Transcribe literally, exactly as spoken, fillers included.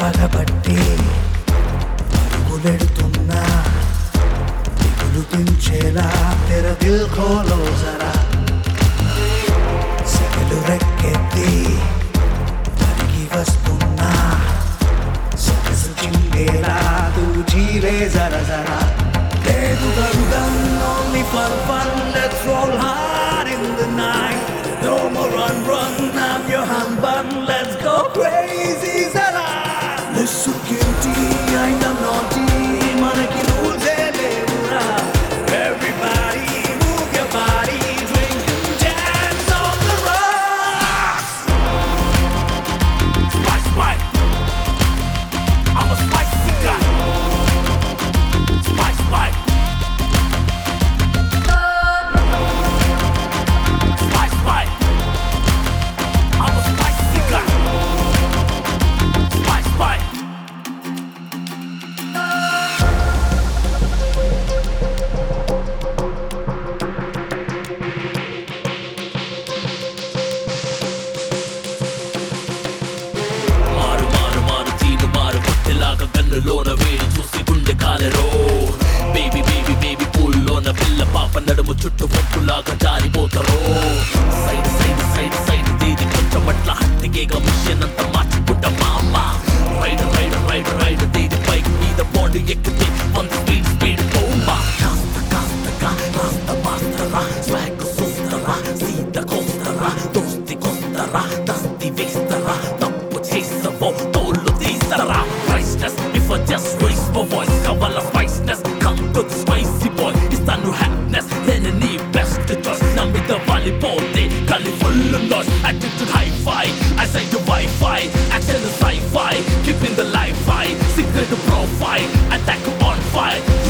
పగబట్టి పరుగులెడుతున్నా దిగులు దించేలా తెర దిల్ ఖోలో జరా సెగలు రెక్కెత్తి తరిగి వస్తున్నా సొగసు చిందేలా నువ్వు జీవే జర జరా లేదు గరుడం only for fun let's roll hard in the night no more run run I'm your husband let's go crazy zara listen cutie I'm naughty manaki rules e levura everybody move your body drink and dance on the rocks Spice Mike, I'm a spicy guy. Spice Mike, Spice Mike, I'm a spicy guy. Spice Mike. మారు మారు మారు తీరు మారు కొట్టెలాగా కన్నులోన వేడి చూసి గుండె కాలెరో baby baby baby పూల్లోన పిల్ల పాప నడుము చుట్టూ పొట్టులాగా జారిపోతారో సైడ్ సైడ్ సైడ్ సైడ్ దీది కొంచెం అట్ల హట్టిగేగా మిషన్ అంతా మార్చుకుంటా మామ రైడ్ రైడ్ రైడ్ రైడ్ దీది బైక్ మీద బాండ్ ఎక్కితే వన్ స్పీడ్ స్పీడ్ బోంబా కాస్త కాస్తగా రాస్త మాస్తరా స్వాగ్ చూస్తరా సీత కోస్తరా దోస్తి కోస్తరా దస్తి వేస్తరా తప్పు చేసవో తోళ్ళు తీస్తరా priceless if I just raise my voice కావాల spiciness come to the spicy boy ఇస్తాను happiness నేను నీ best choice నా మీద వాలిపోతే గాలి full noise attitude high five I say the Wi-Fi action is sci-fi keeping the life high secret profile attack on fire